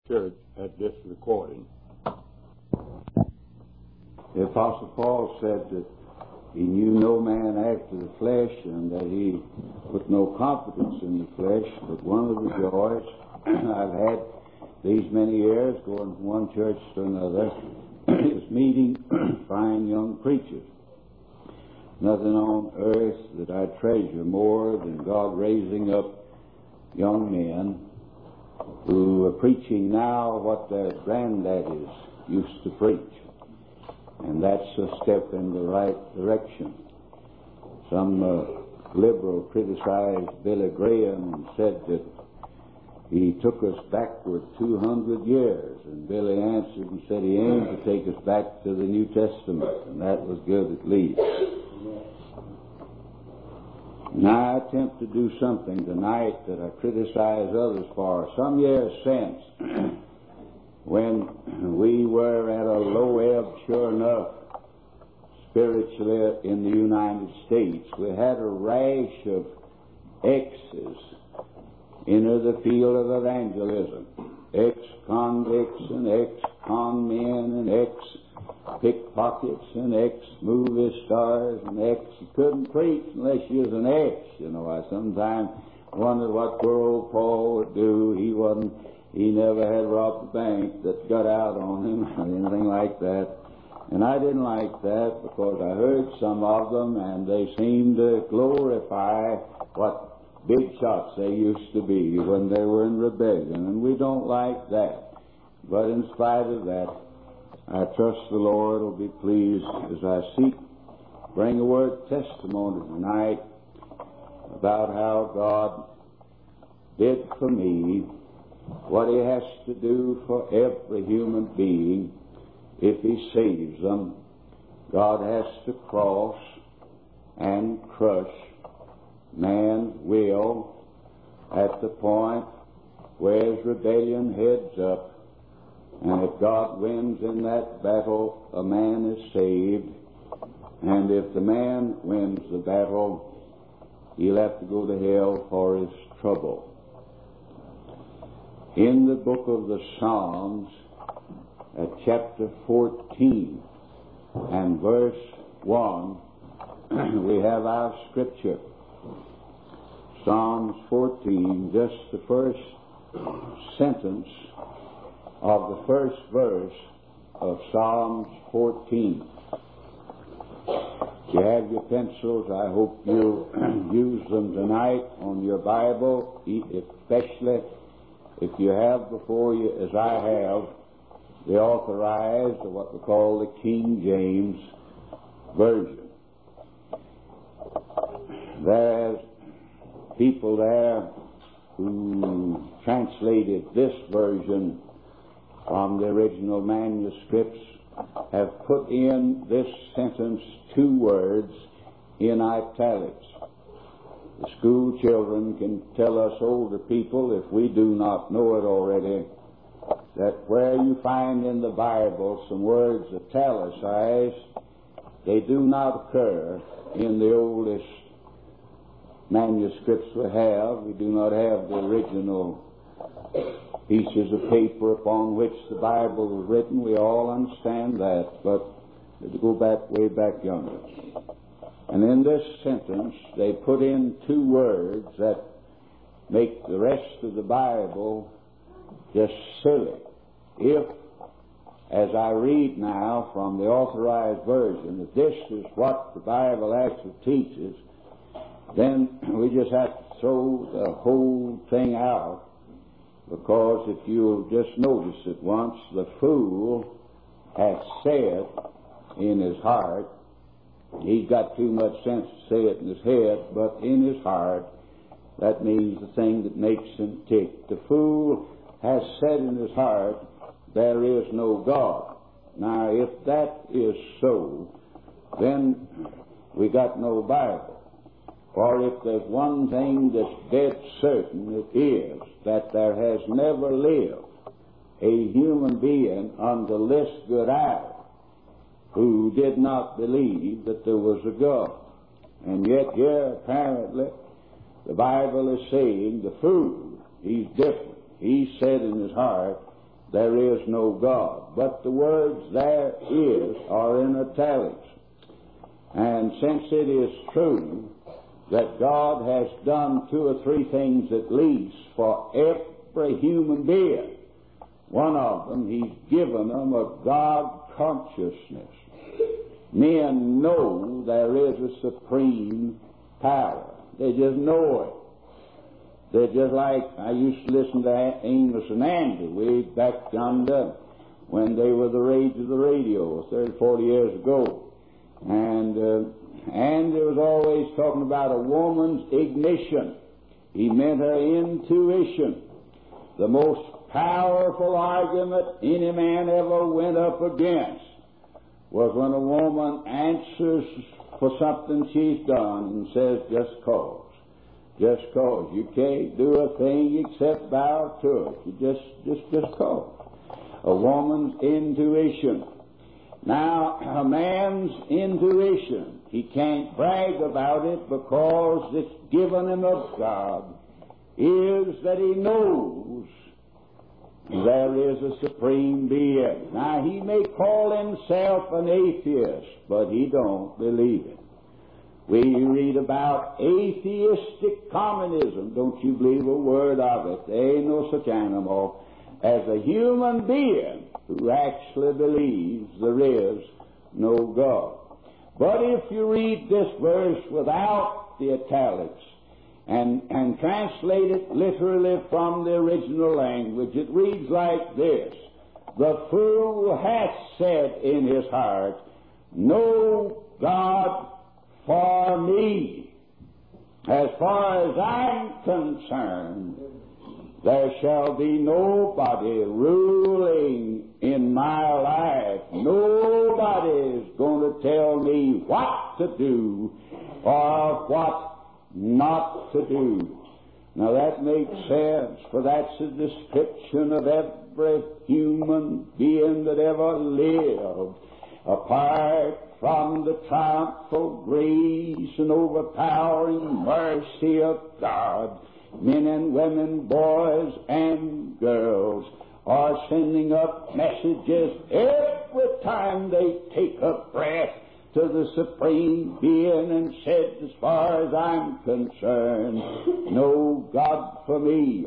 church at this recording. The Apostle Paul said that he knew no man after the flesh and that he put no confidence in the flesh, but one of the joys I've had these many years going from one church to another is meeting fine young preachers. Nothing on earth that I treasure more than God raising up young men who are preaching now what their granddaddies used to preach. And that's a step in the right direction. Some liberal criticized Billy Graham and said that he took us backward 200 years. And Billy answered and said he aimed to take us back to the New Testament, and that was good at least. Now I attempt to do something tonight that I criticize others for. Some years since, when we were at a low ebb, sure enough, spiritually in the United States, we had a rash of X's enter the field of evangelism. Ex-convicts and ex-con men and ex-pickpockets and ex-movie stars and you couldn't preach unless you was an X. You know, I sometimes wondered what poor old Paul would do. He never had robbed a bank that got out on him or anything like that. And I didn't like that because I heard some of them and they seemed to glorify what big shots they used to be when they were in rebellion. And we don't like that. But in spite of that, I trust the Lord will be pleased as I bring a word of testimony tonight about how God did for me what He has to do for every human being if He saves them. God has to cross and crush man's will at the point where his rebellion heads up. And if God wins in that battle, a man is saved. And if the man wins the battle, he'll have to go to hell for his trouble. In the book of the Psalms, at chapter 14 and verse 1, we have our scripture. Psalms 14, just the first sentence of the first verse of Psalms 14. If you have your pencils, I hope you'll use them tonight on your Bible, especially if you have before you, as I have, the authorized, or what we call the King James Version. There's people there who translated this version from the original manuscripts have put in this sentence 2 words in italics. The school children can tell us older people, if we do not know it already, that where you find in the Bible some words italicized, they do not occur in the oldest manuscripts we have. We do not have the original pieces of paper upon which the Bible was written. We all understand that, but to go back, way back younger. And in this sentence, they put in 2 words that make the rest of the Bible just silly. If, as I read now from the authorized version, that this is what the Bible actually teaches, then we just have to throw the whole thing out, because if you'll just notice it once, the fool hath said in his heart, he's got too much sense to say it in his head, but in his heart, that means the thing that makes him tick. The fool has said in his heart, there is no God. Now, if that is so, then we got no Bible. For if there's one thing that's dead certain, it is that there has never lived a human being until this good hour who did not believe that there was a God. And yet here, apparently, the Bible is saying the fool, he's different. He said in his heart, there is no God. But the words there is are in italics. And since it is true that God has done 2 or 3 things at least for every human being, one of them, He's given them a God consciousness. Men know there is a supreme power. They just know it. They're just like, I used to listen to Amos and Andy way back yonder when they were the rage of the radio 30, 40 years ago. And Andy was always talking about a woman's ignition. He meant her intuition. The most powerful argument any man ever went up against was when a woman answers for something she's done and says, just cause. Just cause. You can't do a thing except bow to it. You just cause. A woman's intuition. Now, a man's intuition, he can't brag about it because it's given him of God, is that he knows there is a supreme being. Now, he may call himself an atheist, but he don't believe it. We read about atheistic communism. Don't you believe a word of it. There ain't no such animal as a human being who actually believes there is no God. But if you read this verse without the italics and translate it literally from the original language, it reads like this: the fool hath said in his heart, no God for me. As far as I'm concerned, there shall be nobody ruling in my life. Nobody's going to tell me what to do or what not to do. Now that makes sense, for that's a description of every human being that ever lived, apart from the triumphal grace and overpowering mercy of God. Men and women, boys and girls are sending up messages every time they take a breath to the Supreme Being and said, as far as I'm concerned, no God for me.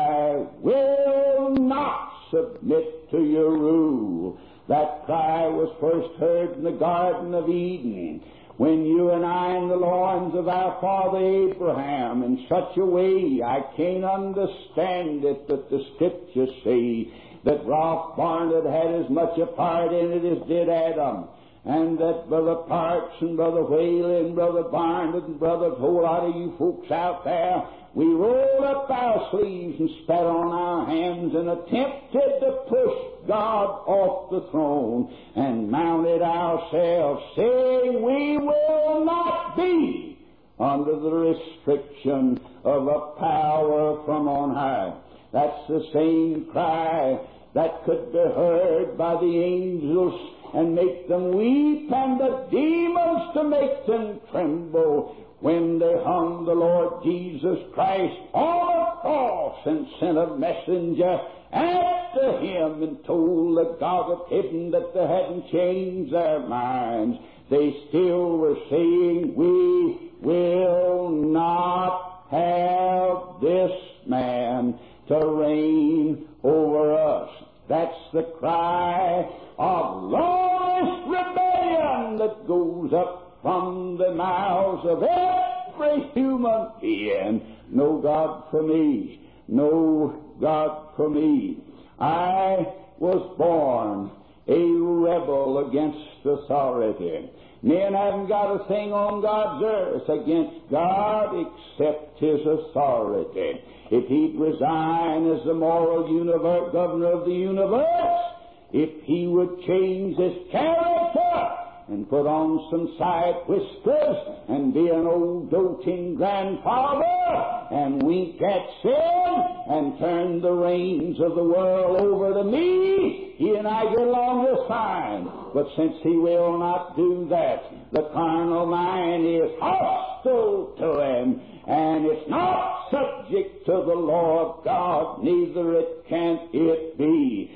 I will not submit to your rule. That cry was first heard in the Garden of Eden, when you and I in the loins of our father Abraham, in such a way I can't understand it, but the Scriptures say that Ralph Barnett had as much a part in it as did Adam, and that Brother Parks and Brother Whaley and Brother Barnett and Brother, a whole lot of you folks out there, we rolled up our sleeves and spat on our hands and attempted to push God off the throne and mounted ourselves, saying we will not be under the restriction of a power from on high. That's the same cry that could be heard by the angels and make them weep, and the demons to make them tremble, when they hung the Lord Jesus Christ on a cross and sent a messenger after him and told the God of heaven that they hadn't changed their minds. They still were saying, we will not have this man to reign over us. That's the cry of lawless rebellion that goes up from the mouths of every human being. No God for me. No God for me. I was born a rebel against authority. Men haven't got a thing on God's earth against God except His authority. If He'd resign as the moral governor of the universe, if He would change His character and put on some side whiskers and be an old doting grandfather and wink at sin and turn the reins of the world over to me, He and I get along just fine. But since He will not do that, the carnal mind is hostile to Him, and it's not subject to the law of God, neither can it be. We'll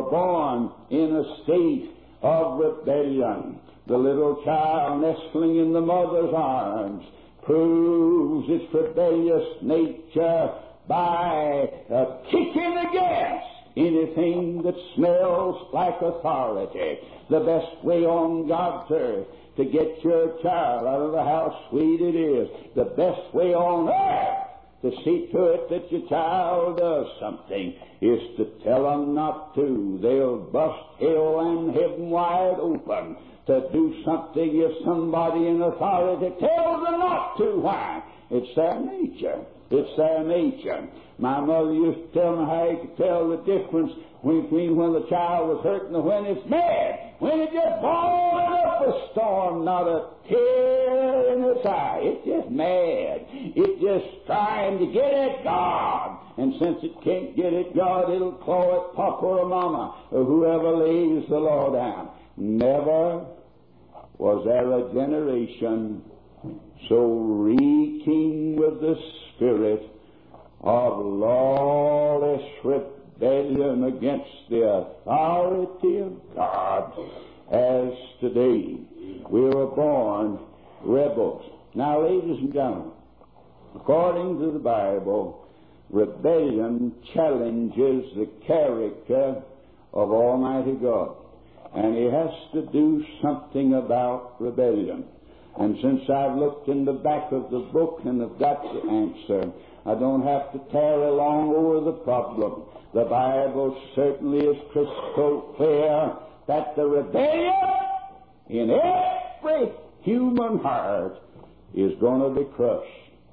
born in a state of rebellion. The little child nestling in the mother's arms proves its rebellious nature by kicking against anything that smells like authority. The best way on God's earth to get your child, I don't know how sweet it is, the best way on earth to see to it that your child does something is to tell them not to. They'll bust hell and heaven wide open to do something if somebody in authority tells them not to. Why? It's their nature. It's their nature. My mother used to tell me how you could tell the difference between when the child was hurt and when it's mad. When it just bawling up a storm, not a tear in its eye. It's just mad. It's just trying to get at God. And since it can't get at God, it'll claw at Papa or Mama or whoever lays the law down. Never was there a generation so reeking with the spirit of lawless rebellion against the authority of God as today. We were born rebels. Now, ladies and gentlemen, according to the Bible, rebellion challenges the character of Almighty God. And He has to do something about rebellion. And since I've looked in the back of the book and have got the answer, I don't have to tarry long over the problem. The Bible certainly is crystal clear that the rebellion in every human heart is going to be crushed.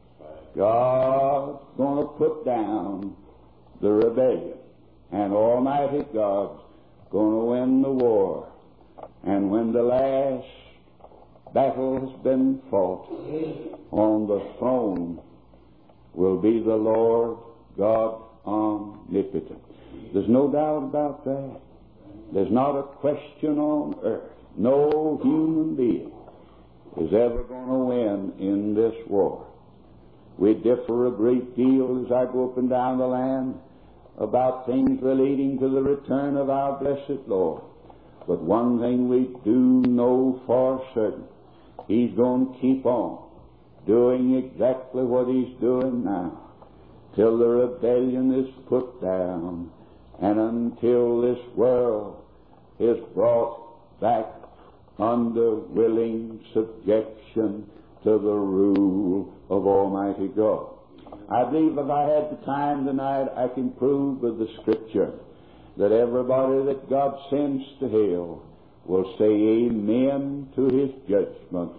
God's going to put down the rebellion, and Almighty God's going to win the war. And when the last battle has been fought, on the throne will be the Lord God omnipotent. There's no doubt about that. There's not a question on earth. No human being is ever going to win in this war. We differ a great deal as I go up and down the land about things relating to the return of our blessed Lord. But one thing we do know for certain, He's going to keep on doing exactly what He's doing now, till the rebellion is put down, and until this world is brought back under willing subjection to the rule of Almighty God. I believe if I had the time tonight, I can prove with the Scripture that everybody that God sends to hell will say amen to His judgment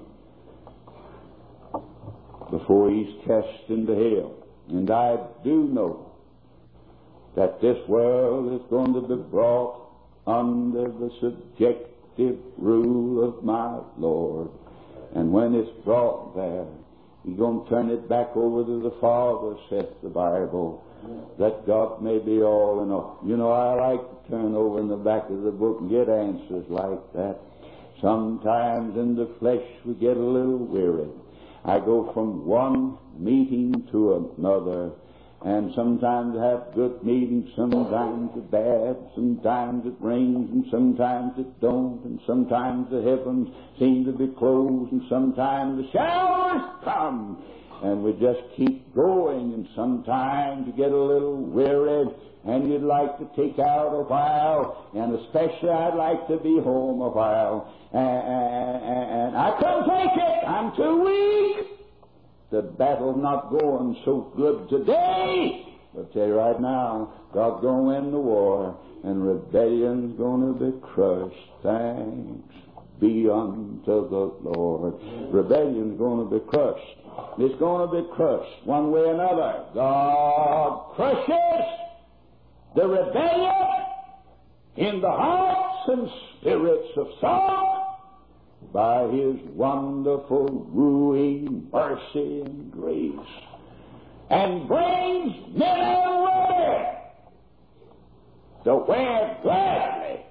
before He's cast into hell. And I do know that this world is going to be brought under the subjective rule of my Lord. And when it's brought there, He's going to turn it back over to the Father, saith the Bible, that God may be all in all. You know, I like to turn over in the back of the book and get answers like that. Sometimes in the flesh we get a little weary. I go from one meeting to another, and sometimes I have good meetings, sometimes it's bad, sometimes it rains, and sometimes it don't, and sometimes the heavens seem to be closed, and sometimes the showers come, and we just keep going, and sometimes you get a little weary, and you'd like to take out a while, and especially I'd like to be home a while, and I couldn't take it. I'm too weak. The battle's not going so good today. But I tell you right now, God's going to win the war, and rebellion's going to be crushed. Thanks be unto the Lord. Rebellion's going to be crushed. It's going to be crushed one way or another. God crushes the rebellion in the hearts and spirits of some by His wonderful ruling mercy and grace, and brings men and women to where gladly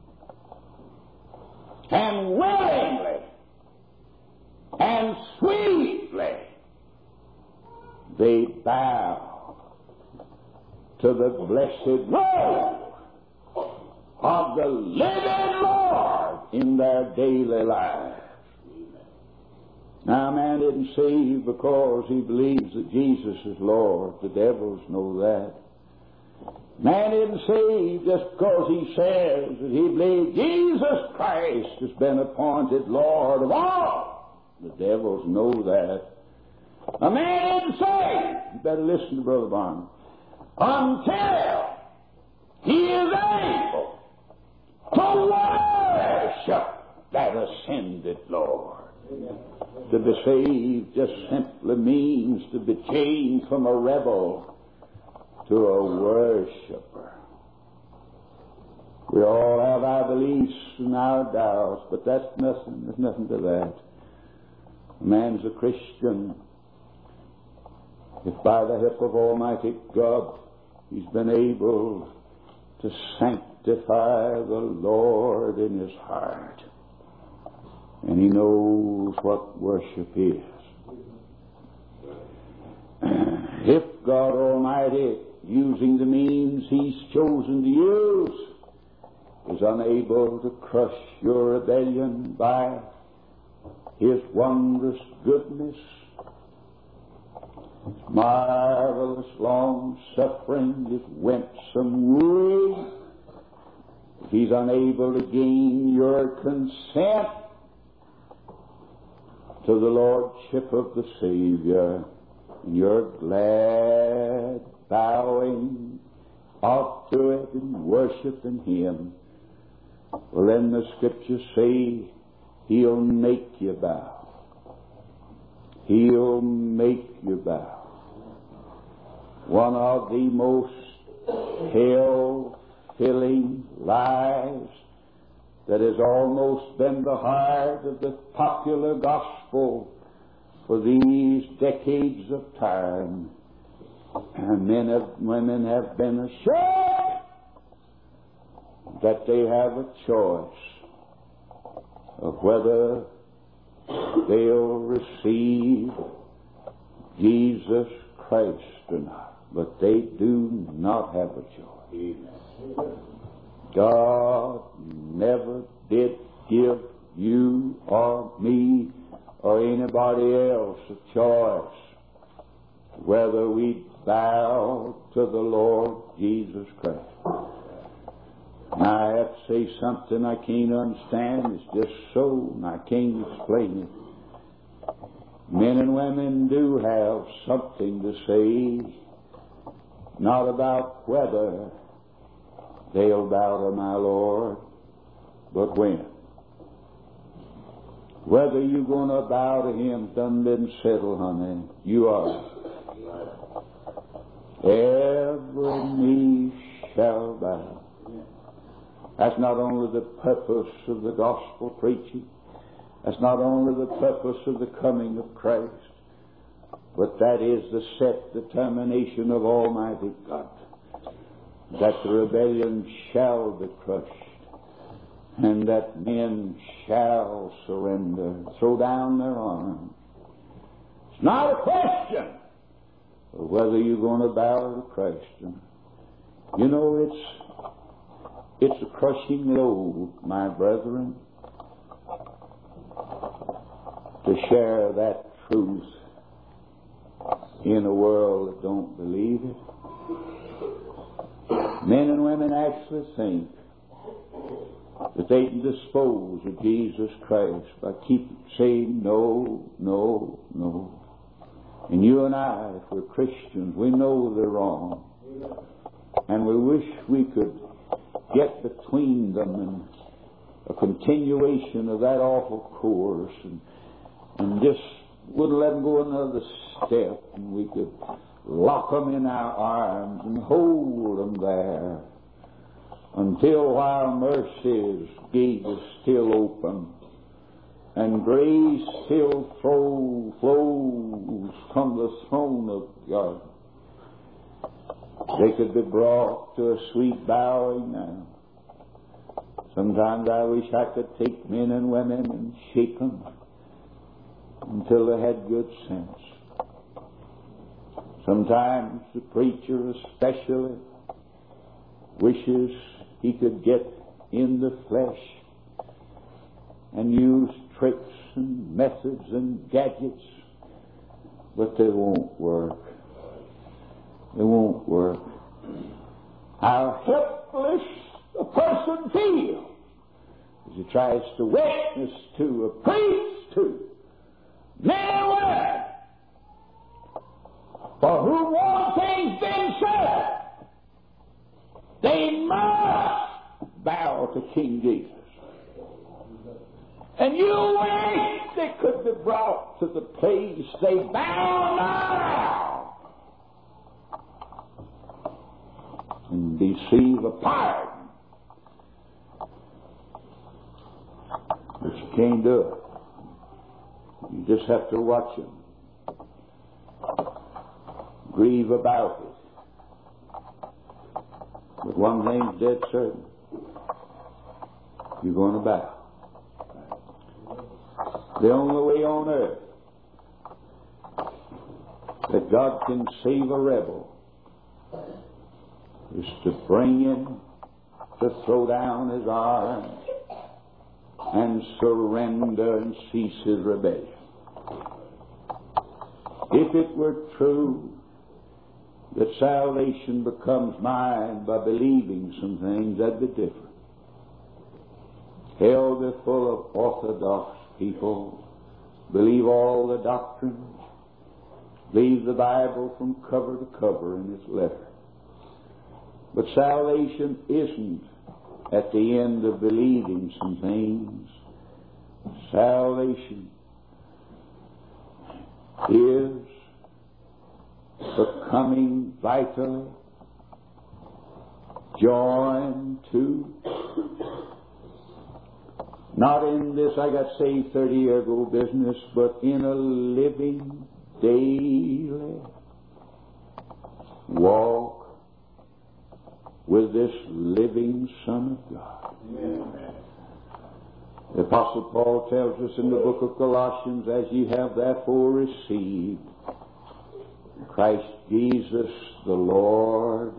and willingly and sweetly they bow to the blessed robe of the living Lord in their daily lives. Now, a man isn't saved because he believes that Jesus is Lord. The devils know that. Man isn't saved just because he says that he believes Jesus Christ has been appointed Lord of all. The devils know that. A man isn't saved, you better listen to Brother Barnum, until he is able to worship that ascended Lord. To be saved just simply means to be changed from a rebel to a worshiper. We all have our beliefs and our doubts, but that's nothing. There's nothing to that. A man's a Christian if by the help of Almighty God he's been able to sanctify the Lord in his heart. And he knows what worship is. If God Almighty, using the means he's chosen to use, is unable to crush your rebellion by his wondrous goodness, his marvelous long-suffering, his winsome wooing, if he's unable to gain your consent to the Lordship of the Savior, and you're glad bowing off to it and worshiping him, well, then the Scriptures say he'll make you bow. He'll make you bow. One of the most hell-filling lies that has almost been the heart of the popular gospel for these decades of time. And men and women have been assured that they have a choice of whether they'll receive Jesus Christ or not. But they do not have a choice. God never did give you or me or anybody else a choice whether we bow to the Lord Jesus Christ. Now, I have to say something I can't understand. It's just so, and I can't explain it. Men and women do have something to say, not about whether they'll bow to my Lord, but when. Whether you're going to bow to him done been settled, honey. You are. Every knee shall bow. That's not only the purpose of the gospel preaching. That's not only the purpose of the coming of Christ, but that is the set determination of Almighty God, that the rebellion shall be crushed, and that men shall surrender, throw down their arms. It's not a question of whether you're going to bow to Christ. You know, it's a crushing load, my brethren, to share that truth in a world that don't believe it. Men and women actually think that they can dispose of Jesus Christ by keep saying no, no, no. And you and I, if we're Christians, we know they're wrong. And we wish we could get between them and a continuation of that awful course and just wouldn't let them go another step, and we could lock them in our arms and hold them there until while mercy's gate is still open and grace still flows from the throne of God. They could be brought to a sweet bowing now. Sometimes I wish I could take men and women and shake them until they had good sense. Sometimes the preacher especially wishes he could get in the flesh and use tricks and methods and gadgets, but they won't work. They won't work. How helpless a person feels as he tries to witness to, or preach to, men and women for whom one thing's been said. They must bow to King Jesus. And you wish they could be brought to the place they bow now and receive a pardon. But you can't do it. You just have to watch them. Grieve about it. But one thing's dead certain. You're going to bow. The only way on earth that God can save a rebel is to bring him to throw down his arms and surrender and cease his rebellion. If it were true that salvation becomes mine by believing some things, that'd be different. Hell, they're full of orthodox people, believe all the doctrines, believe the Bible from cover to cover in its letter. But salvation isn't at the end of believing some things. Salvation is becoming vitally joined to, not in this I got saved 30 years ago business, but in a living daily walk with this living Son of God. Amen. The Apostle Paul tells us in the book of Colossians, as ye have therefore received Christ Jesus the Lord,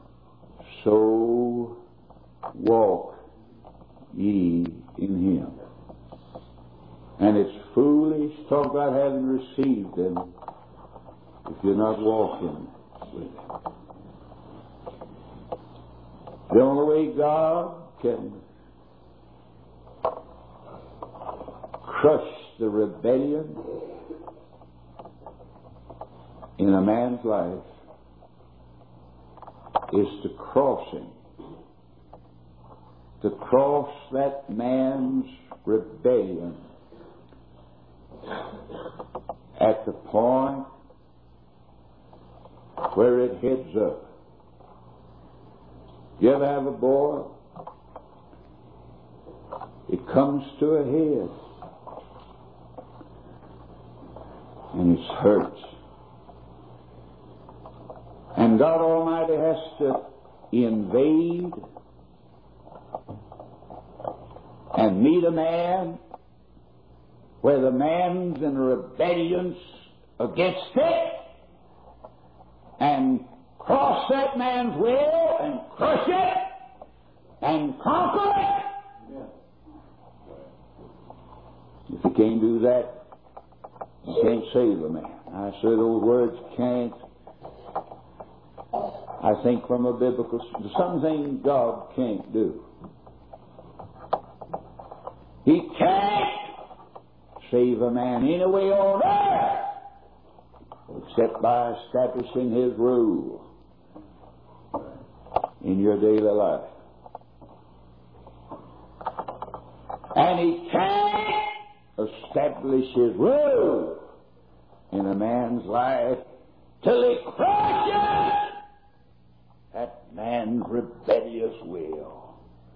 so walk ye in him. And it's foolish to talk about having received him if you're not walking with him. The only way God can crush the rebellion in a man's life is to cross him. To cross that man's rebellion at the point where it heads up. You ever have a boil? It comes to a head and it hurts. And God Almighty has to invade and meet a man where the man's in rebellion against it and cross that man's will and crush it and conquer it. If you can't do that, you can't save a man. I say those words can't. I think from a biblical, some things God can't do. He can't save a man any way on earth except by establishing his rule in your daily life. And he can't establish his rule in a man's life till he crushes that man's rebellious will.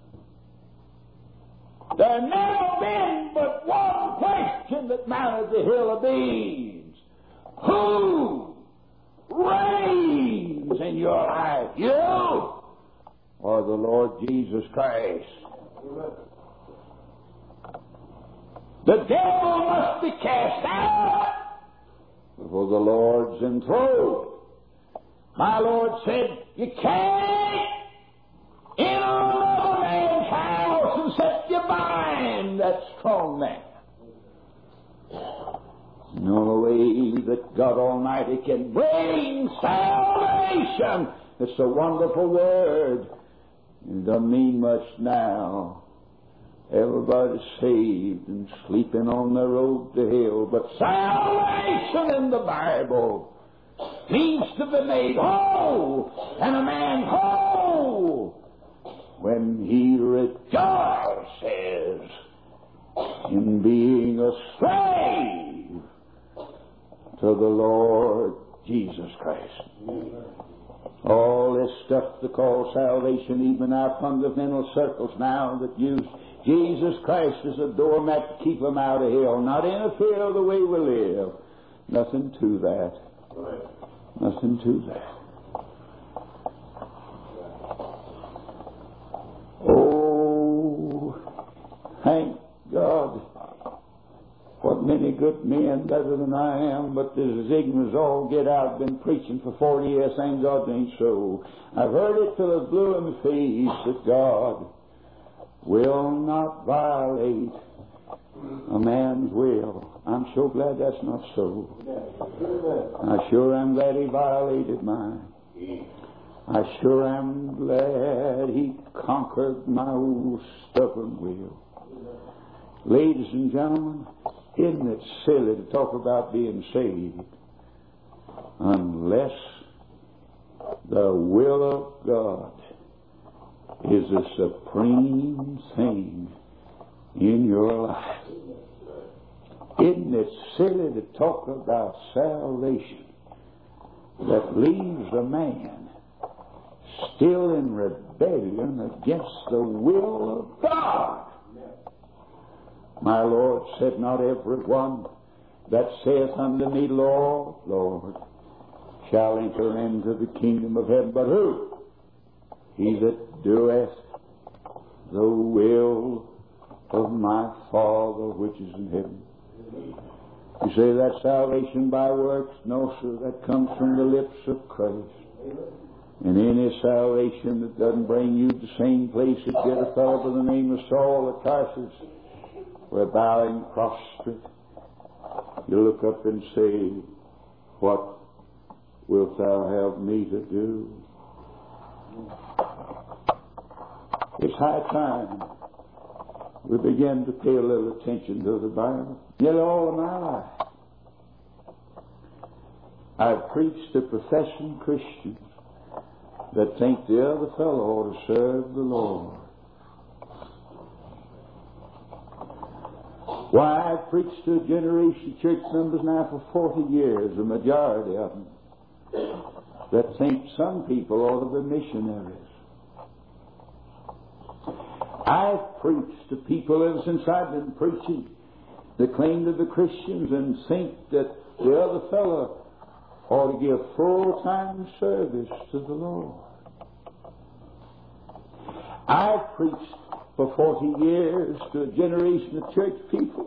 There never been but one question that mounted the hill of beans. Who reigns in your life? You or the Lord Jesus Christ? The devil must be cast out before the Lord's enthroned. My Lord said, you can't enter another man's house that strong man. The only way that God Almighty can bring salvation. It's a wonderful word. It doesn't mean much now. Everybody's saved and sleeping on the road to hell. But salvation in the Bible means to be made whole, and a man whole when he rejoices in being a slave to the Lord Jesus Christ. All this stuff they call salvation, even our fundamental circles now that use Jesus Christ as a doormat to keep them out of hell, not interfere with the way we live. Nothing to that. Nothing to that. Oh, thank God. What many good men, better than I am, but this is ignorant as all get out. I've been preaching for 40 years, thank God it ain't so. I've heard it till it blew in the face that God will not violate a man's will. I'm so glad that's not so. I sure am glad he violated mine. I sure am glad he conquered my old stubborn will. Ladies and gentlemen, isn't it silly to talk about being saved unless the will of God is the supreme thing in your life? Isn't it silly to talk about salvation that leaves a man still in rebellion against the will of God? My Lord said, not every one that saith unto me, Lord, Lord, shall enter into the kingdom of heaven, but who? He that doeth the will of my Father which is in heaven. You say that's salvation by works? No, sir, that comes from the lips of Christ. And any salvation that doesn't bring you to the same place that did a fellow by the name of Saul of Tarsus, we're bowing prostrate. You look up and say, what wilt thou have me to do? It's high time we begin to pay a little attention to the Bible. Nearly all of my life, I've preached to professing Christians that think the other fellow ought to serve the Lord. Why, I've preached to a generation of church members now for 40 years, the majority of them, that think some people ought to be missionaries. I've preached to people ever since I've been preaching that claim to be Christians and think that the other fellow ought to give full-time service to the Lord. I've preached for 40 years to a generation of church people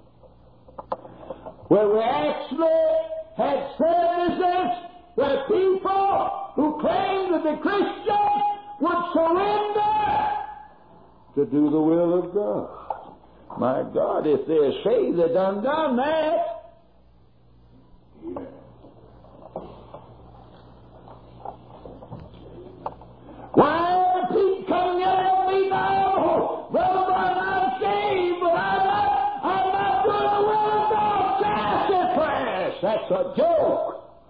where we actually had services where people who claimed to be Christians would surrender to do the will of God. My God, if they're saved, they done that. Why people coming at me now? Brother, I'm saved, but I'm not doing the will of God. Sassafras! That's a joke.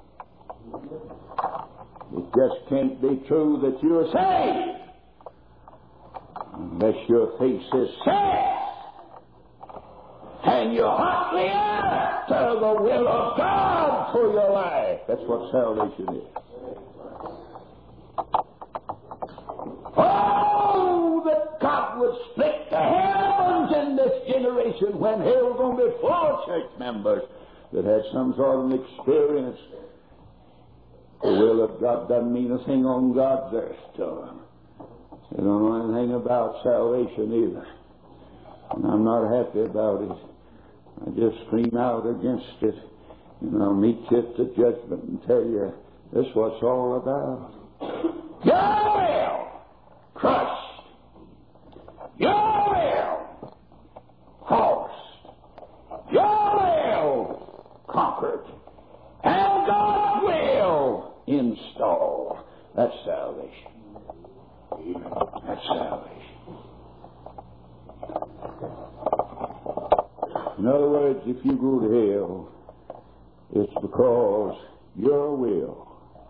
It just can't be true that you're saved unless your face is set and you're hotly after the will of God for your life. That's what salvation is. Oh, that God would split the heavens in this generation when hell's going to be full of church members that had some sort of experience. The will of God doesn't mean a thing on God's earth to them. They don't know anything about salvation either. And I'm not happy about it. I just scream out against it. And I'll meet you at the judgment and tell you this is what it's all about. Your will! Crushed. Your will! In other words, if you go to hell, it's because your will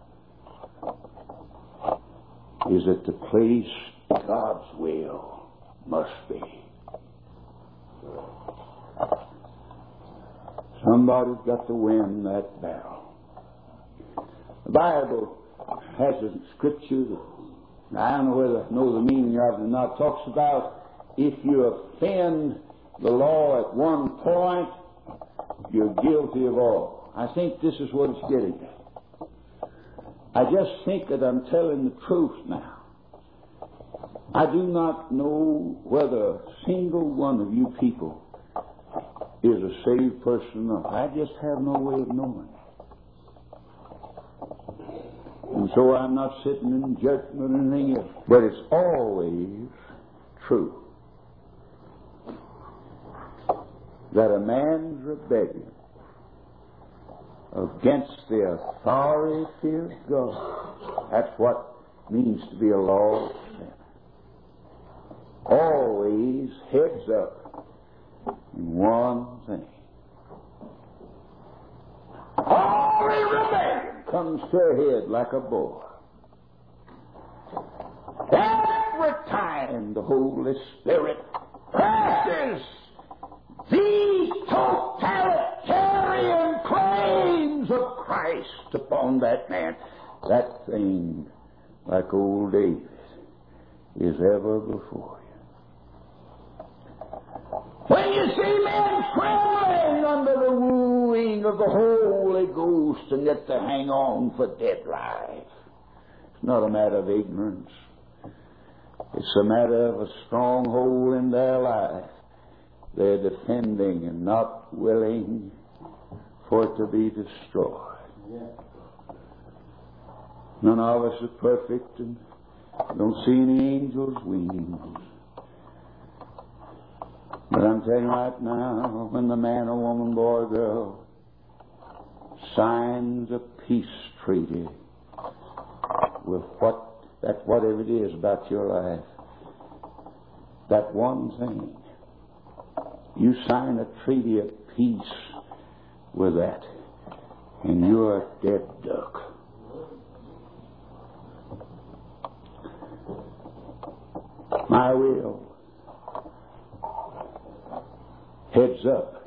is at the place God's will must be. Somebody's got to win that battle. The Bible has a scripture that I don't know whether I know the meaning of it or not. Talks about if you offend the law at one point, you're guilty of all. I think this is what it's getting at. I just think that I'm telling the truth now. I do not know whether a single one of you people is a saved person or not. I just have no way of knowing. And so I'm not sitting in judgment or anything else. But it's always true that a man's rebellion against the authority of God, that's what means to be a law of sin, always heads up in one thing. Every rebellion comes to a head like a boar. Every time the Holy Spirit presses these totalitarian claims of Christ upon that man, that thing, like old David, is ever before you. When you see men trembling under the wooing of the Holy Ghost and yet they hang on for dead life, it's not a matter of ignorance. It's a matter of a stronghold in their life. They're defending and not willing for it to be destroyed. None of us are perfect and don't see any angels' wings. But I'm telling you right now, when the man or woman, boy or girl signs a peace treaty with whatever it is about your life, that one thing, you sign a treaty of peace with that, and you're a dead duck. My will heads up.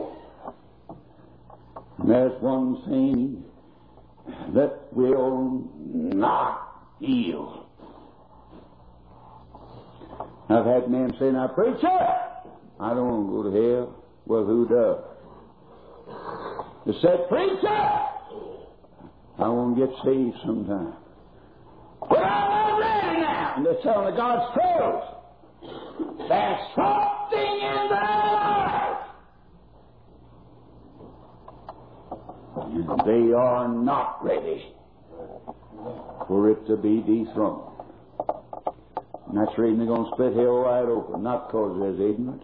And there's one thing that will not yield. I've had men say, now, preacher, I don't want to go to hell. Well, who does? They said, preacher, I want to get saved sometime. But I'm not ready now. And they're telling God's truth. There's something in their life. And they are not ready for it to be dethroned. And that's the reason they're going to split hell wide open, not because they're ignorant.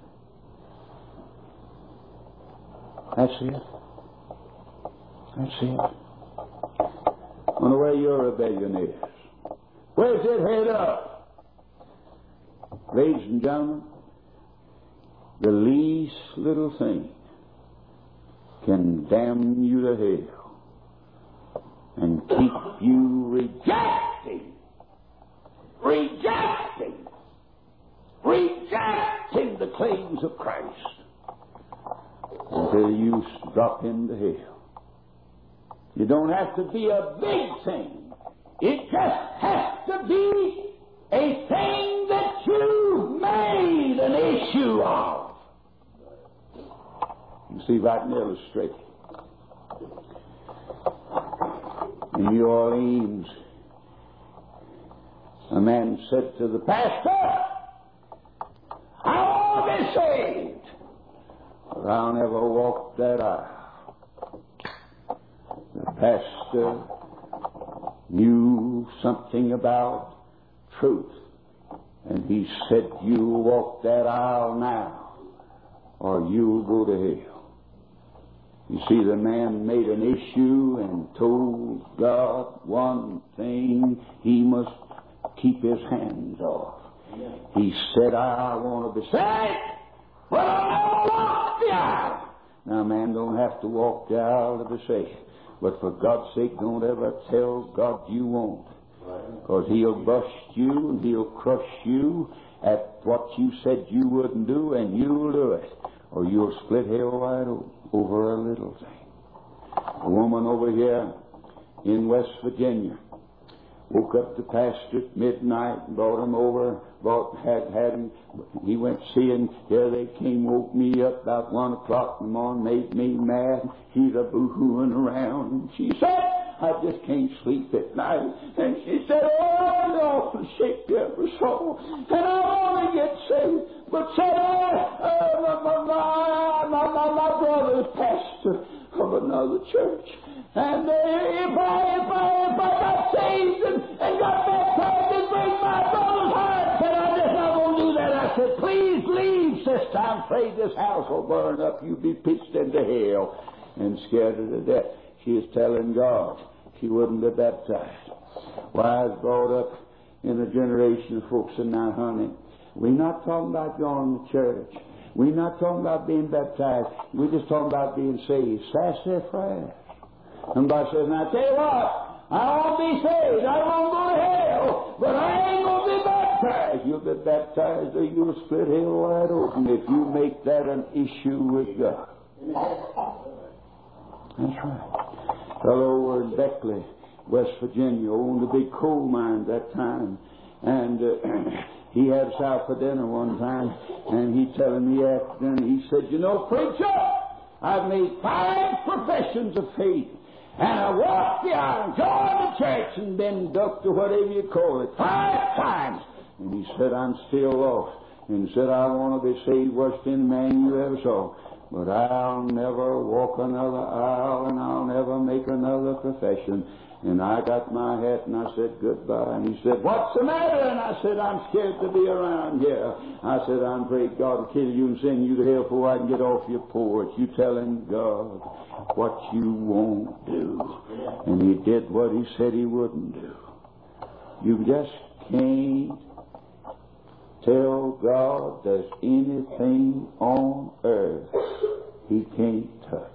That's it. That's it. I wonder where your rebellion is. Where's it head up? Ladies and gentlemen, the least little thing can damn you to hell and keep you rejecting the claims of Christ until you drop into hell. You don't have to be a big thing. It just has to be a thing that you've made an issue of. You see, if I can illustrate. In New Orleans, a man said to the pastor, I want to be saved, but I'll never walk that aisle. The pastor knew something about truth, and he said, you walk that aisle now, or you'll go to hell. You see, the man made an issue and told God one thing he must keep his hands off. He said, I want to be saved, but I'll never walk the aisle. Now, a man don't have to walk the aisle to be saved. But for God's sake, don't ever tell God you won't. Because He'll bust you and He'll crush you at what you said you wouldn't do, and you'll do it. Or you'll split hell wide open over a little thing. A woman over here in West Virginia woke up the pastor at midnight and brought him over. He went seeing. Here they came, woke me up about 1 o'clock in the morning, made me mad. He's a boo-hooing around. And she said, I just can't sleep at night. And she said, oh, it's awful shake you ever so. And I want to get saved. But said, my brother's pastor of another church. And if I got saved and got baptized and break my brother's heart, said, I'm just not going to do that. I said, please leave, sister. I'm afraid this house will burn up. You'll be pitched into hell. And scared her to death. She was telling God she wouldn't be baptized. Well, I was brought up in a generation of folks and now, honey, we're not talking about going to church. We're not talking about being baptized. We're just talking about being saved. That's their prayer. Somebody says, now I tell you what, I won't be saved. I won't go to hell, but I ain't going to be baptized. You'll be baptized or you'll split hell wide open if you make that an issue with God. That's right. A fellow over in Beckley, West Virginia, owned a big coal mine at that time. And he had us out for dinner one time, and he telling me after dinner, he said, you know, preacher, I've made 5 professions of faith. And I walked the aisle, joined the church, and been ducked or whatever you call it, 5 times. And he said, I'm still lost. And he said, I want to be saved worse than any man you ever saw. But I'll never walk another aisle, and I'll never make another profession. And I got my hat, and I said, goodbye. And he said, what's the matter? And I said, I'm scared to be around here. I said, I'm afraid God will kill you and send you to hell before I can get off your porch. You telling God what you won't do. And he did what he said he wouldn't do. You just can't tell God there's anything on earth He can't touch.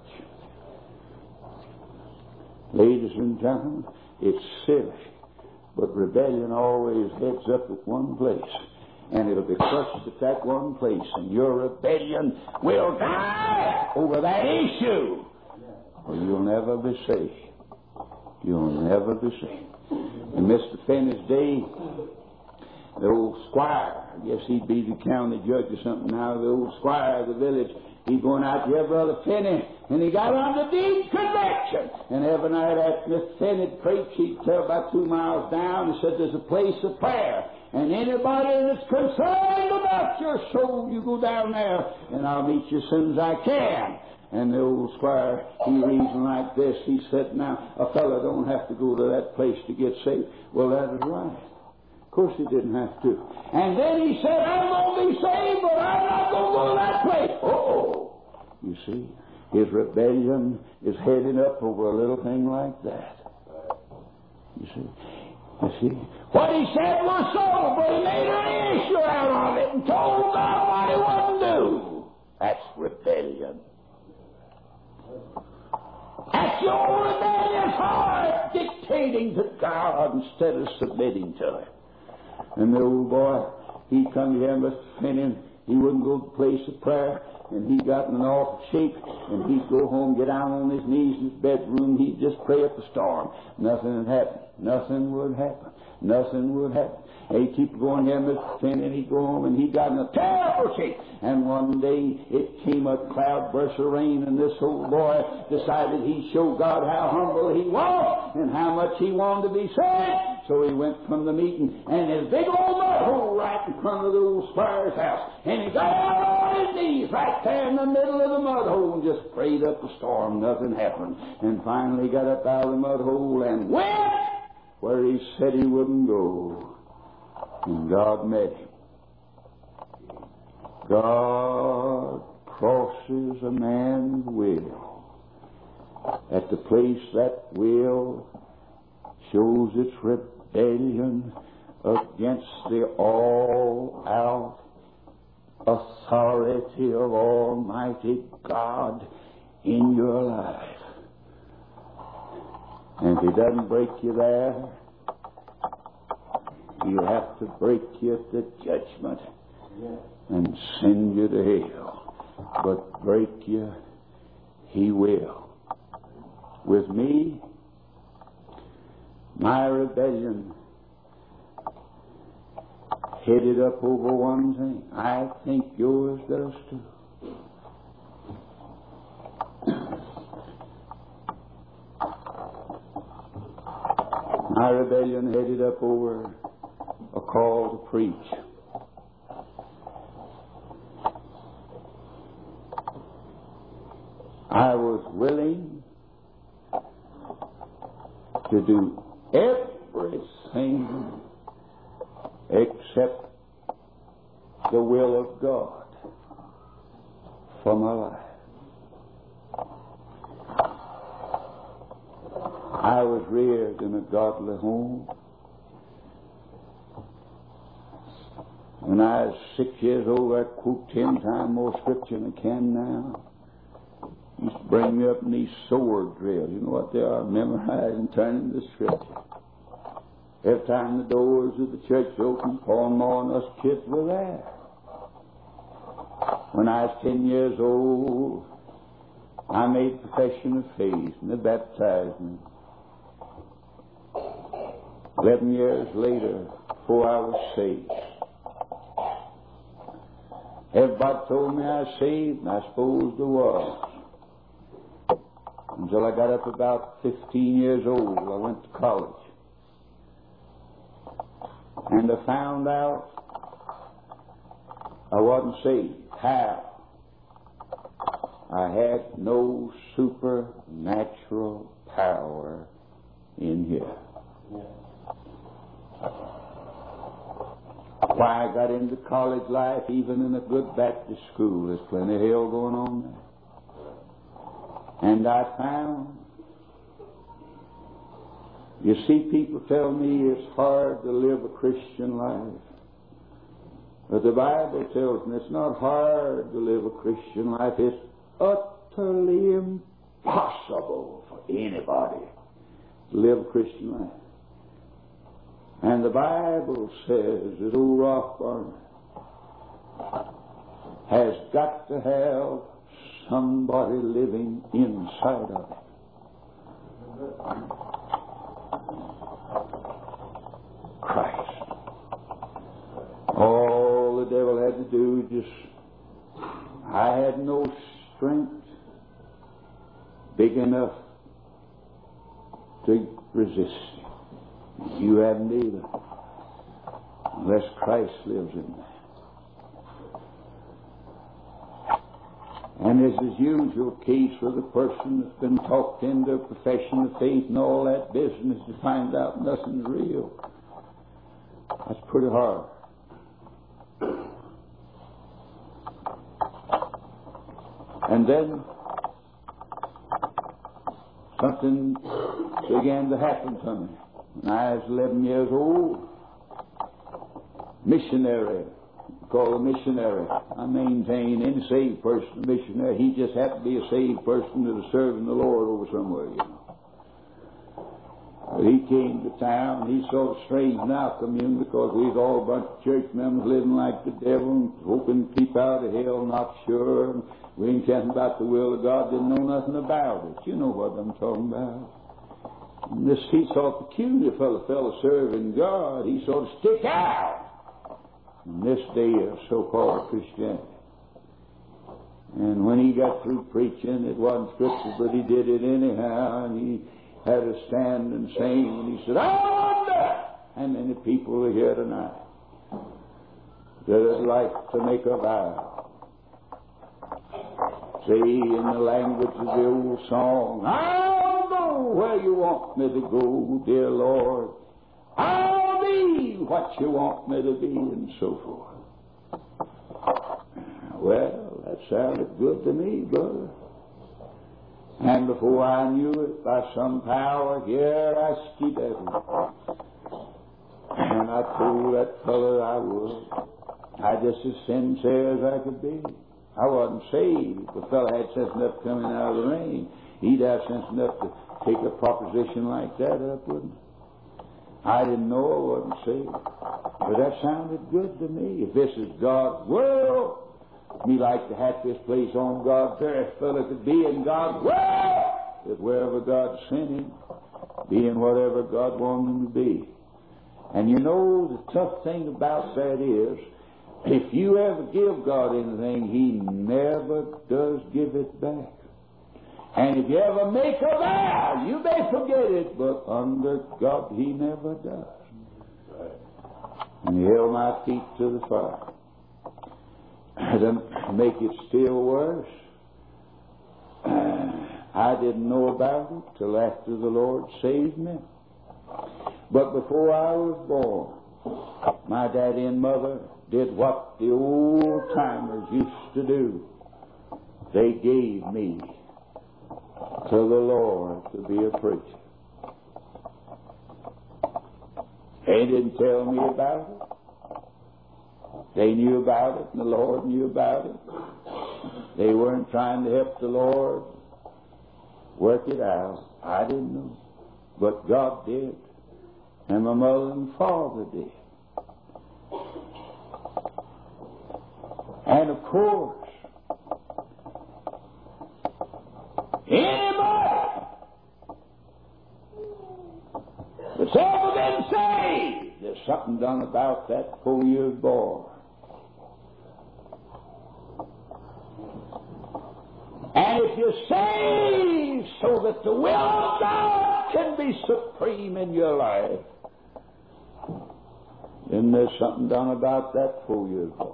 Ladies and gentlemen, it's silly, but rebellion always heads up at one place, and it'll be crushed at that one place, and your rebellion will die over that issue, or you'll never be saved. You'll never be saved. In Mr. Finney's day, the old squire, I guess he'd be the county judge or something now, the old squire of the village, he'd going out to Brother Finney, and he got on the deed connection. And every night after Mr. Finney'd preach, he'd tell about 2 miles down, he said, there's a place of prayer. And anybody that's concerned about your soul, you go down there, and I'll meet you as soon as I can. And the old squire, he reasoned like this. He said, now, a fellow don't have to go to that place to get saved. Well, that is right. Of course he didn't have to. And then he said, I'm going to be saved, but I'm not going to go to that place. Uh-oh. You see, his rebellion is heading up over a little thing like that. You see. What he said was so, but he made an issue out of it and told God what he wouldn't do. That's rebellion. That's your rebellious heart dictating to God instead of submitting to Him. And the old boy, he'd come to him, Mr. Finney, he wouldn't go to the place of prayer, and he got in an awful shape, and he'd go home, get down on his knees in his bedroom, he'd just pray up a storm. Nothing would happen. Nothing would happen. Nothing would happen. He'd keep going here, Mr. Finney, and he'd go home, and he got in a terrible shape. And one day, it came a cloud burst of rain, and this old boy decided he'd show God how humble he was, and how much he wanted to be saved. So he went from the meeting, and his big old mud hole right in front of the old squire's house. And he got out on his knees right there in the middle of the mud hole and just prayed up a storm. Nothing happened. And finally got up out of the mud hole and went where he said he wouldn't go. And God met him. God crosses a man's will at the place that will shows its rebellion against the all-out authority of Almighty God. in your life. And if He doesn't break you there, He'll have to break you at the judgment and send you to hell. But break you, He will. With me, my rebellion headed up over one thing. I think yours does too. My rebellion headed up over a call to preach. I was willing to do everything except the will of God for my life. I was reared in a godly home. When I was 6 years old, I quote 10 times more scripture than I can now. He used to bring me up in these sword drills. You know what they are? Memorize and turn into the scripture. Every time the doors of the church opened, Paul and Ma and us kids were there. When I was 10 years old, I made profession of faith, and they baptized me. 11 years later, before I was saved, everybody told me I was saved, and I suppose I was. Until I got up about 15 years old, I went to college. And I found out I wasn't saved. How? I had no supernatural power in here. Why I got into college life, even in a good Baptist school, there's plenty of hell going on there. And I found, you see, people tell me it's hard to live a Christian life. But the Bible tells me it's not hard to live a Christian life. It's utterly impossible for anybody to live a Christian life. And the Bible says that old Rothbarn has got to have somebody living inside of it. Christ. All the devil had to do just, I had no strength big enough to resist him. You haven't either, unless Christ lives in me. And this is usual case with a person that's been talked into a profession of faith and all that business to find out nothing's real. That's pretty hard. And then something began to happen to me. When I was 11 years old, missionary, called a missionary. I maintain any saved person a missionary. He just happened to be a saved person that was serving the Lord over somewhere, you know. But he came to town, and he sort of straightened out the community because we was all a bunch of church members living like the devil and hoping to keep out of hell, not sure. We ain't talking about the will of God, didn't know nothing about it. You know what I'm talking about. And this, he sort of peculiar fellow serving God. He sort of stick out in this day of so-called Christianity. And when he got through preaching, it wasn't scripture, but he did it anyhow, and he had to stand and sing, and he said, I wonder how many people are here tonight that would like to make a vow. Say in the language of the old song, I'll go where you want me to go, dear Lord. I'll be what you want me to be, and so forth. Well, that sounded good to me, brother. And before I knew it, by some power, here I skedaddled. And I told that fellow I would. I just as sincere as I could be. I wasn't saved. The fellow had sense enough coming out of the rain. He'd have sense enough to take a proposition like that up, wouldn't he? I didn't know I wasn't saved. But that sounded good to me. If this is God's world, me like to have this place on God's earth. Fellow could be in God's world. That wherever God sent him, be in whatever God wanted him to be. And you know, the tough thing about that is, if you ever give God anything, He never does give it back. And if you ever make a vow, you may forget it, but under God, He never does. And He held my feet to the fire. To make it still worse, I didn't know about it till after the Lord saved me. But before I was born, my daddy and mother did what the old timers used to do. They gave me to the Lord to be a preacher. They didn't tell me about it. They knew about it, and the Lord knew about it. They weren't trying to help the Lord work it out. I didn't know. But God did. And my mother and father did. And of course, anybody that's ever been saved, there's something done about that 4 years boy. And if you're saved so that the will of God can be supreme in your life, then there's something done about that 4 years boy.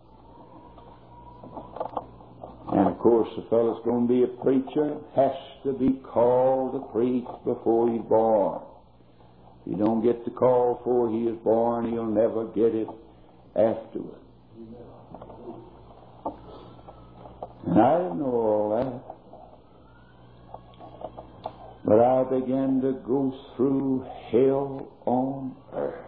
And of course, the fellow's going to be a preacher, has to be called to preach before he's born. If he don't get the call before he is born, he'll never get it afterward. And I didn't know all that. But I began to go through hell on earth.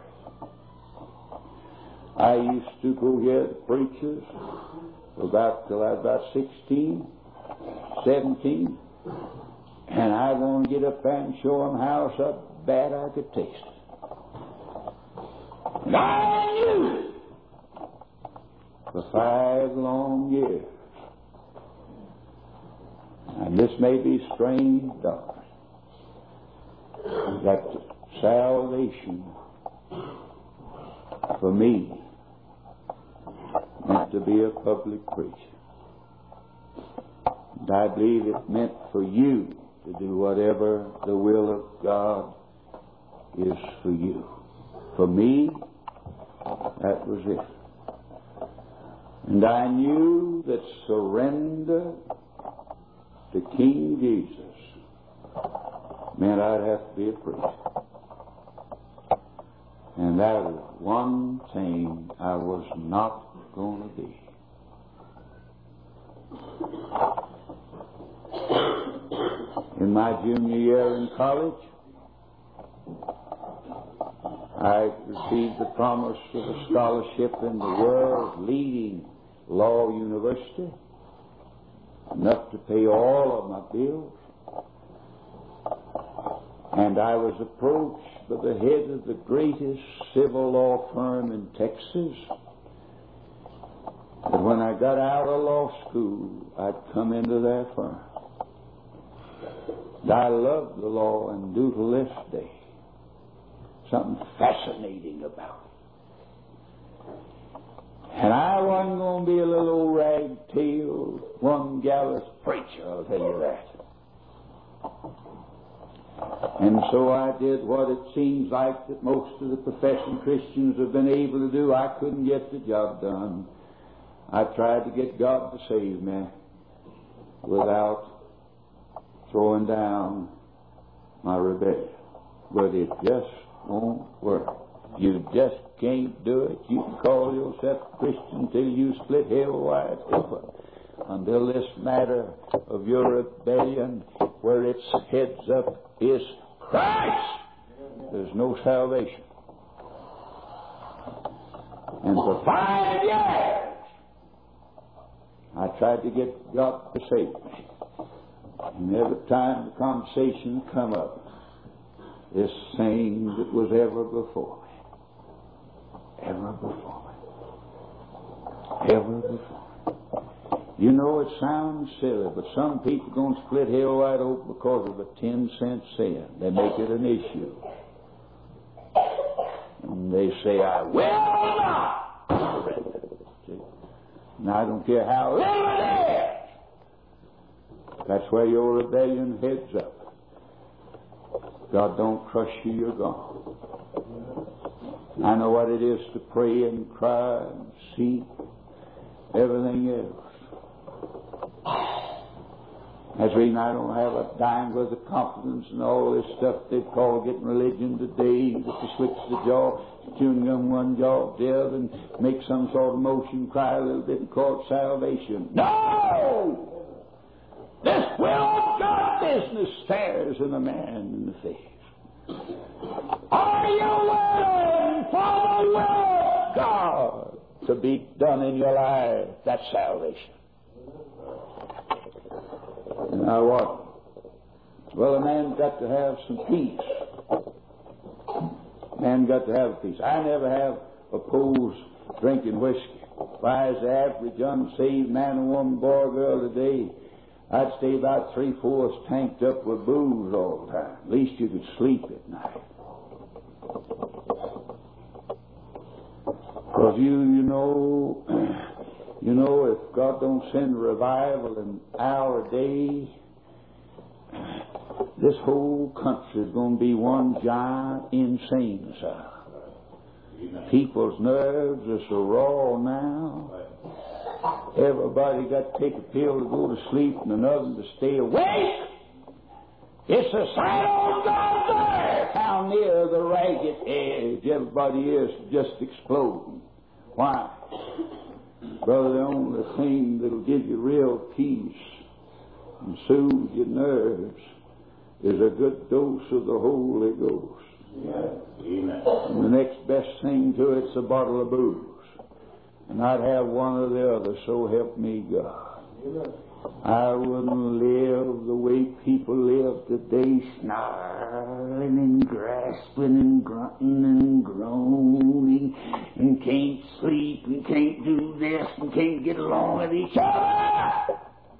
I used to go hear the preachers till I was about 16, 17, and I want to get up there and show them how so bad I could taste it. And I knew for 5 long years. And this may be strange doctrine, that salvation for me meant to be a public preacher. And I believe it meant for you to do whatever the will of God is for you. For me, that was it. And I knew that surrender to King Jesus meant I'd have to be a preacher. And that was one thing I was not going to be. In my junior year in college, I received the promise of a scholarship in the world's leading law university, enough to pay all of my bills. And I was approached by the head of the greatest civil law firm in Texas, that when I got out of law school, I'd come into their firm. And I loved the law and do to this day. Something fascinating about it. And I wasn't going to be a little old rag-tailed, one-gallus preacher, I'll tell you that. And so I did what it seems like that most of the professing Christians have been able to do. I couldn't get the job done. I tried to get God to save me without throwing down my rebellion. But it just won't work. You just can't do it. You can call yourself a Christian till you split hell wide open. Until this matter of your rebellion, where its heads up is Christ, there's no salvation. And for 5 years, I tried to get God to save me. And every time the conversation come up, this thing that was ever before me. Ever before me. Ever before me. You know, it sounds silly, but some people are going to split hell wide open because of a 10-cent sin. They make it an issue. And they say, I will not surrender. And I don't care how little it is. That's where your rebellion heads up. God don't crush you, you're gone. I know what it is to pray and cry and seek everything else. That's the reason I don't have a dime worth of confidence in all this stuff they call getting religion today, that you switch the jaw, chewing gum one jaw, the other, and make some sort of motion, cry a little bit, and call it salvation. No! This will of God business stares in a man in the face. Are you willing for the will of God to be done in your life? That's salvation. And now what? Well, a man's got to have some peace. A man got to have peace. I never have opposed drinking whiskey. Why, as the average unsaved man or woman, boy or girl today, I'd stay about 3/4 tanked up with booze all the time. At least you could sleep at night. Because you know, if God don't send revival in our day, this whole country is going to be one giant insane asylum. People's nerves are so raw now. Everybody got to take a pill to go to sleep and another to stay awake. It's a sign on God's earth how near the ragged edge everybody is just exploding. Why? Brother, the only thing that'll give you real peace and soothe your nerves is a good dose of the Holy Ghost. Amen. And the next best thing to it's a bottle of booze. And I'd have one or the other, so help me God. I wouldn't live the way people live today, snarling and grasping and grunting and groaning, and can't sleep and can't do this and can't get along with each other.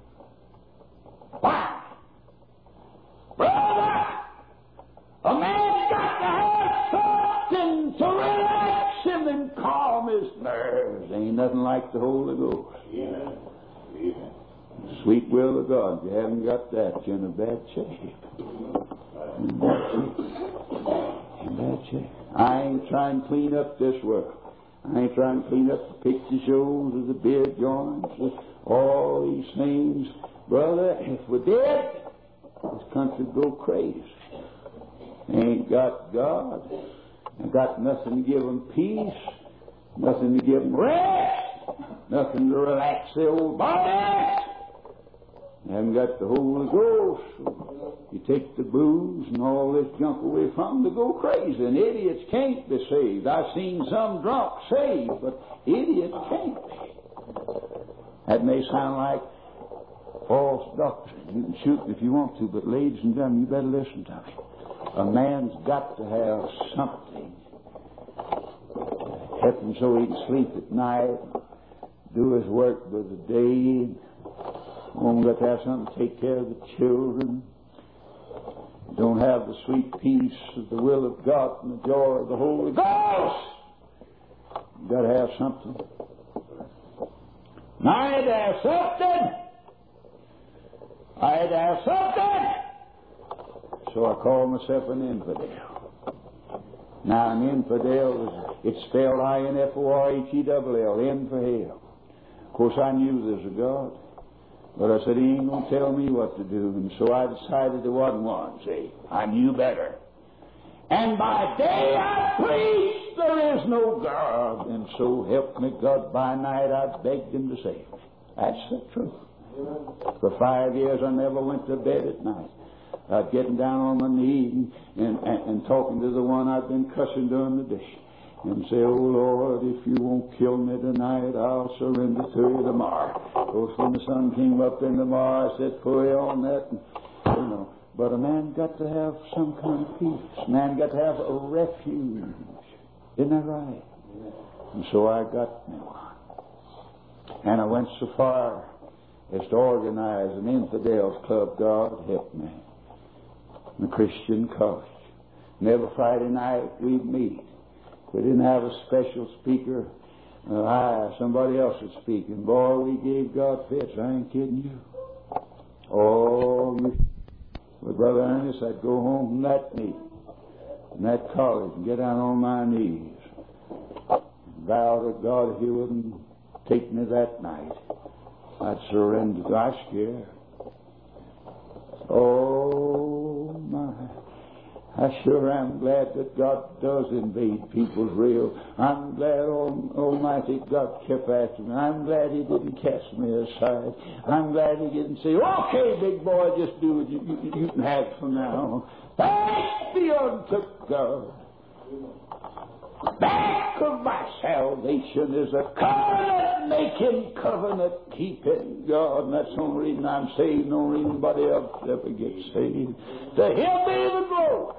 Why? Brother, a man's got to have something to relax him and calm his nerves. Ain't nothing like the Holy Ghost. Amen. Amen. Sweet will of God. If you haven't got that, you're in a bad shape. In bad shape. I ain't trying to clean up this world. I ain't trying to clean up the picture shows or the beer joints or all these things. Brother, if we did, this country would go crazy. Ain't got God. Ain't got nothing to give them peace. Nothing to give them rest. Nothing to relax their old bodies. You haven't got the Holy Ghost. You take the booze and all this junk away from them, they go crazy. And idiots can't be saved. I've seen some drunks saved, but idiots can't be. That may sound like false doctrine. You can shoot if you want to, but ladies and gentlemen, you better listen to me. A man's got to have something. Help him so he can sleep at night, do his work by the day. Woman got to have something to take care of the children. Don't have the sweet peace of the will of God and the joy of the Holy Ghost. You got to have something. And I had to have something. I had to have something. So I called myself an infidel. Now an infidel, it's spelled INFORHELL, in for hell. Of course I knew there's a God. But I said, he ain't going to tell me what to do. And so I decided there wasn't one, see. I knew better. And by day I preached, there is no God. And so help me God, by night I begged him to save me. That's the truth. For 5 years I never went to bed at night. Getting down on my knee and talking to the one I'd been cussing during the day. and say, "Oh Lord, if you won't kill me tonight, I'll surrender to you tomorrow." Of course, when the sun came up in tomorrow, I said, "Pray on that," and, But a man got to have some kind of peace. A man got to have a refuge. Isn't that right? And so I got me one. And I went so far as to organize an infidels club. God help me. In the Christian college. And every Friday night we'd meet. We didn't have a special speaker. Somebody else was speaking. Boy, we gave God fits. I ain't kidding you. Oh, with Brother Ernest, I'd go home from that meeting, from that college, and get down on my knees, and vow to God if He wouldn't take me that night, I'd surrender. I was scared. Oh, my. I sure am glad that God does invade people's real. I'm glad Almighty God kept after me. I'm glad He didn't cast me aside. I'm glad He didn't say, "Okay, big boy, just do what you can have from now on." Thanks be unto God. Back of my salvation is a covenant-making, covenant-keeping God. And that's the only reason I'm saved. No reason anybody else ever gets saved. To Him be the glory.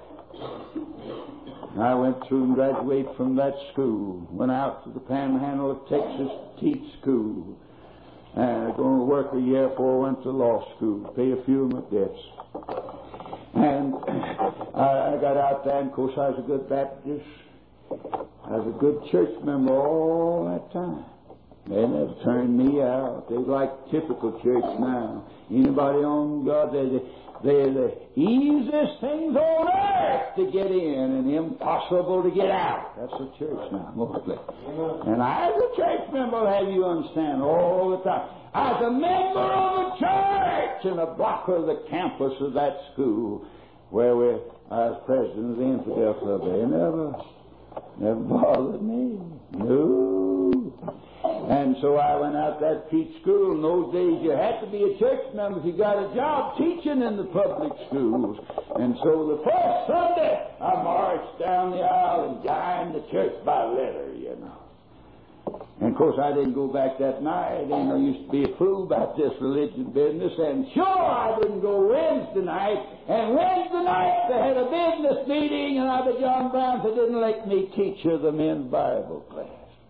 I went through and graduated from that school. Went out to the Panhandle of Texas to teach school. And going to work a year before I went to law school to pay a few of my debts. And I got out there, and of course I was a good Baptist. I was a good church member all that time. They never turned me out. They like typical church now. Anybody on God, they're the easiest things on earth to get in and impossible to get out. That's the church now, mostly. And I, as a church member, have you understand all the time. I was a member of a church and a blocker of the campus of that school where I was president of the Infidel Club. They never bothered me. No. And so I went out there to teach school. In those days, you had to be a church member if you got a job teaching in the public schools. And so the first Sunday, I marched down the aisle and joined the church by letter, you know. And of course, I didn't go back that night. I used to be a fool about this religion business. And sure, I didn't go Wednesday night. And Wednesday night, they had a business meeting, and I was John Brown, they didn't let me teach her the men's Bible class.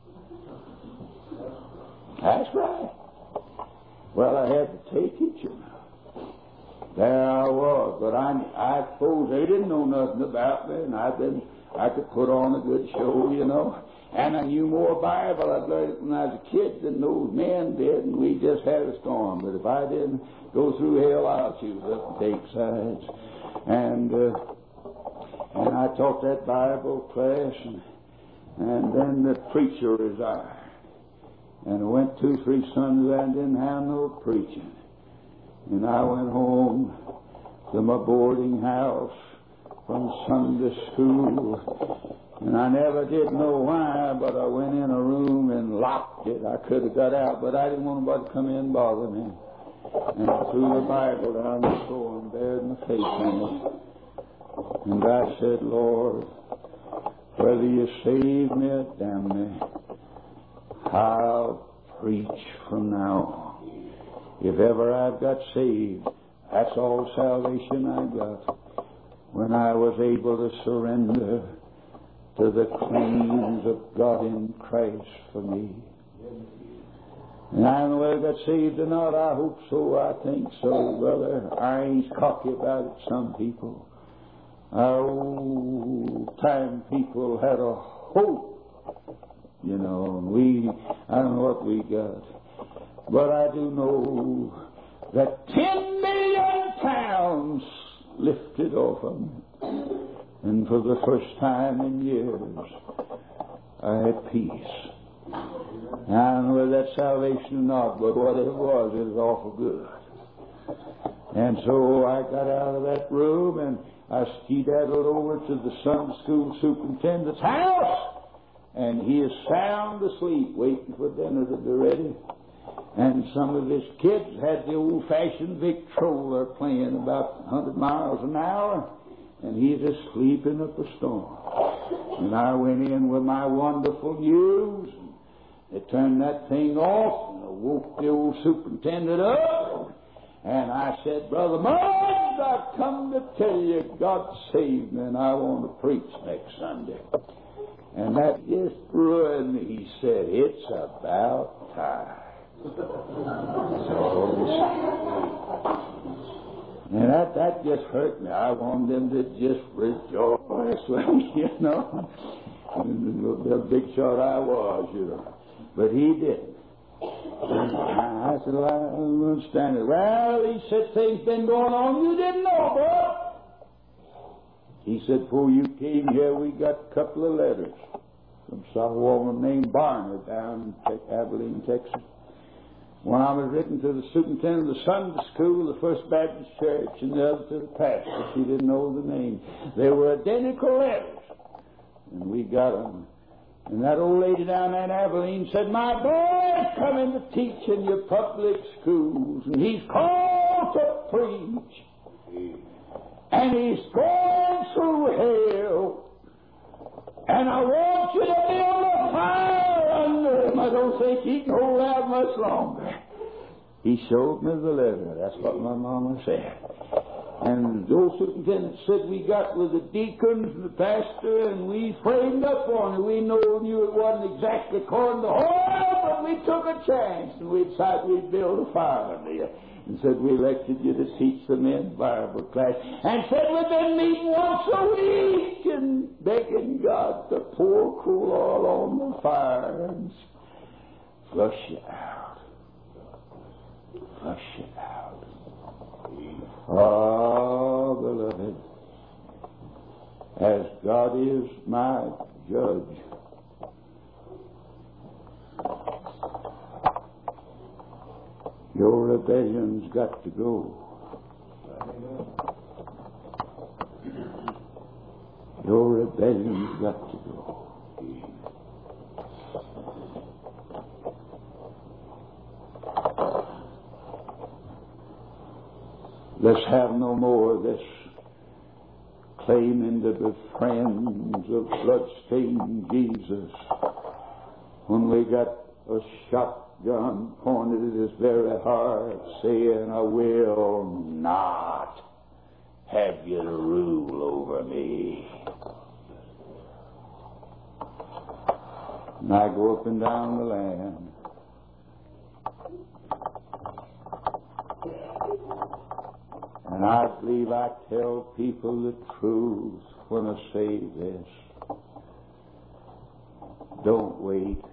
That's right. Well, I had to take it, you know. There I was. But I suppose they didn't know nothing about me, and I could put on a good show, you know. And I knew more Bible. I'd learned it when I was a kid than those men did, and we just had a storm. But if I didn't go through hell, I'll choose up and take sides. And I taught that Bible class, and then the preacher resigned. And I went 2-3 Sundays and didn't have no preaching. And I went home to my boarding house from Sunday school. And I never did know why, but I went in a room and locked it. I could have got out, but I didn't want nobody to come in and bother me. And I threw the Bible down the floor and buried my face in it. And I said, "Lord, whether you save me or damn me, I'll preach from now on. If ever I've got saved, that's all salvation I got. When I was able to surrender to the claims of God in Christ for me. And I don't know whether I got saved or not. I hope so. I think so, brother. I ain't cocky about it, some people. Our old time people had a hope, you know. I don't know what we got. But I do know that 10 million pounds lifted off of me. And for the first time in years, I had peace. I don't know whether that's salvation or not, but whatever it was awful good. And so I got out of that room and I skedaddled over to the Sunday school superintendent's house, and he is sound asleep, waiting for dinner to be ready. And some of his kids had the old-fashioned Victrola playing about 100 miles an hour. and he's asleep in up a storm. And I went in with my wonderful news, and they turned that thing off, and I woke the old superintendent up, and I said, Brother Muggs, I've come to tell you God saved me, and I want to preach next Sunday. And that just ruined me. He said, it's about time. And that just hurt me. I wanted them to just rejoice with me, you know. The big shot I was, you know. But he didn't. I said, well, I don't understand it. Well, he said, things been going on you didn't know, bro. He said, before you came here, we got a couple of letters from some woman named Barner down in Abilene, Texas. One of them was written to the superintendent of the Sunday school, the First Baptist Church, and the other to the pastor. She didn't know the name. They were identical letters. And we got them. And that old lady down there in Abilene said, my boy's coming to teach in your public schools, and he's called to preach. And he's going through hell. And I want you to build a fire under him. I don't think he can hold out much longer. He showed me the letter. That's what my mama said. And the old superintendent said we got with the deacons and the pastor, and we framed up on it. We knew it wasn't exactly according to oil, but we took a chance, and we decided we'd build a fire under you. And said we elected you to teach the men Bible class. And said we've been meeting once a week and begging God to pour cool oil on the fire and flush it out. Flush it out. Oh, beloved, as God is my judge, your rebellion's got to go. Your rebellion's got to go. Let's have no more of this claiming to be friends of blood-stained Jesus when we got a shotgun pointed at his very heart, saying, I will not have you to rule over me. And I go up and down the land. And I believe I tell people the truth when I say this. Don't wait.